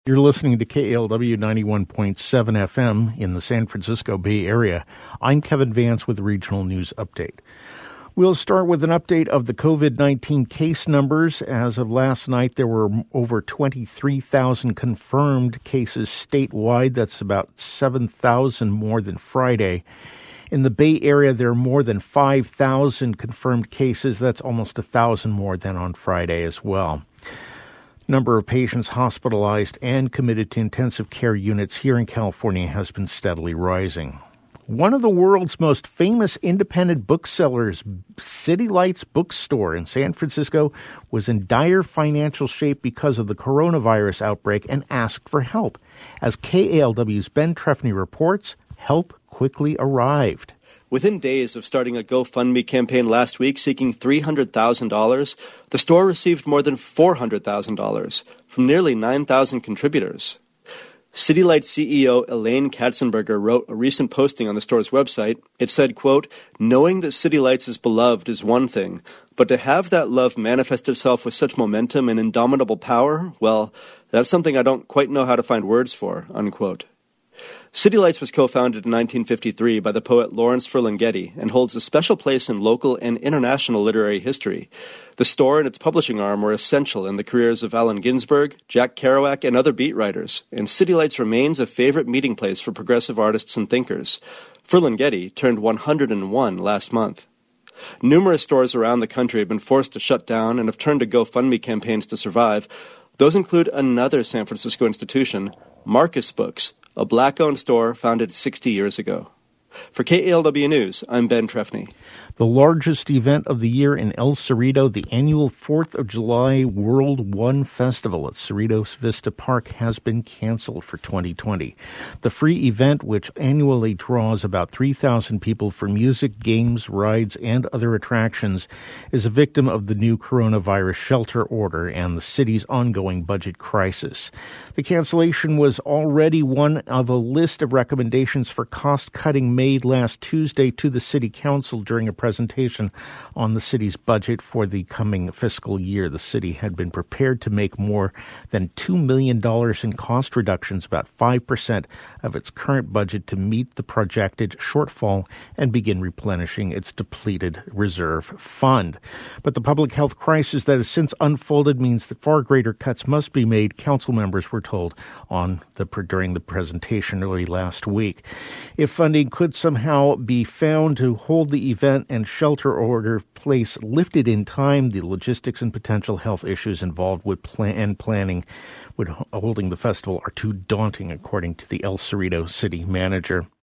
You're listening to KALW 91.7 FM in the San Francisco Bay Area. I'm Kevin Vance with the Regional News Update. We'll start with an update of the COVID-19 case numbers. As of last night, there were over 23,000 confirmed cases statewide. That's about 7,000 more than Friday. In the Bay Area, there are more than 5,000 confirmed cases. That's almost 1,000 more than on Friday as well. Number of patients hospitalized and committed to intensive care units here in California has been steadily rising. One of the world's most famous independent booksellers, City Lights Bookstore in San Francisco, was in dire financial shape because of the coronavirus outbreak and asked for help. As KALW's Ben Trefny reports, help quickly arrived. Within days of starting a GoFundMe campaign last week seeking $300,000, the store received more than $400,000 from nearly 9,000 contributors. City Lights CEO Elaine Katzenberger wrote a recent posting on the store's website. It said, quote, "Knowing that City Lights is beloved is one thing, but to have that love manifest itself with such momentum and indomitable power, well, that's something I don't quite know how to find words for," unquote. City Lights was co-founded in 1953 by the poet Lawrence Ferlinghetti and holds a special place in local and international literary history. The store and its publishing arm were essential in the careers of Allen Ginsberg, Jack Kerouac, and other beat writers, and City Lights remains a favorite meeting place for progressive artists and thinkers. Ferlinghetti turned 101 last month. Numerous stores around the country have been forced to shut down and have turned to GoFundMe campaigns to survive. Those include another San Francisco institution, Marcus Books, a black-owned store founded 60 years ago. For KALW News, I'm Ben Trefny. The largest event of the year in El Cerrito, the annual 4th of July World One Festival at Cerritos Vista Park, has been canceled for 2020. The free event, which annually draws about 3,000 people for music, games, rides, and other attractions, is a victim of the new coronavirus shelter order and the city's ongoing budget crisis. The cancellation was already one of a list of recommendations for cost-cutting made last Tuesday to the City Council during a presentation on the city's budget for the coming fiscal year. The city had been prepared to make more than $2 million in cost reductions, about 5% of its current budget, to meet the projected shortfall and begin replenishing its depleted reserve fund. But the public health crisis that has since unfolded means that far greater cuts must be made, council members were told during the presentation early last week. If funding could somehow be found to hold the event and shelter order place lifted in time, the logistics and potential health issues involved with planning with holding the festival are too daunting, according to the El Cerrito city manager.